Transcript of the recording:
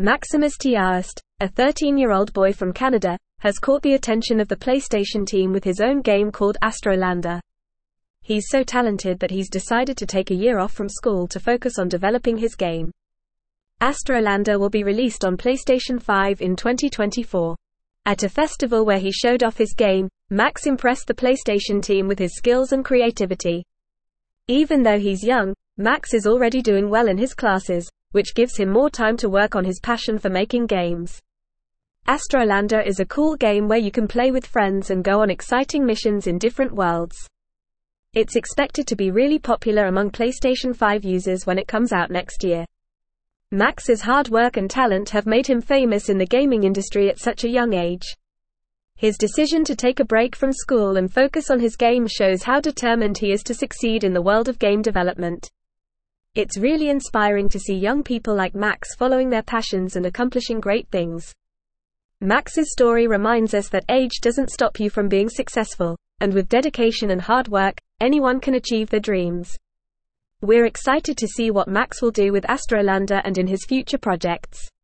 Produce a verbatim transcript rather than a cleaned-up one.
Maximus Tiaast, a thirteen-year-old boy from Canada, has caught the attention of the PlayStation team with his own game called Astrolander. He's so talented that he's decided to take a year off from school to focus on developing his game. Astrolander will be released on PlayStation five in twenty twenty-four. At a festival where he showed off his game, Max impressed the PlayStation team with his skills and creativity. Even though he's young, Max is already doing well in his classes, which gives him more time to work on his passion for making games. Astrolander is a cool game where you can play with friends and go on exciting missions in different worlds. It's expected to be really popular among PlayStation five users when it comes out next year. Max's hard work and talent have made him famous in the gaming industry at such a young age. His decision to take a break from school and focus on his game shows how determined he is to succeed in the world of game development. It's really inspiring to see young people like Max following their passions and accomplishing great things. Max's story reminds us that age doesn't stop you from being successful, and with dedication and hard work, anyone can achieve their dreams. We're excited to see what Max will do with Astrolander and in his future projects.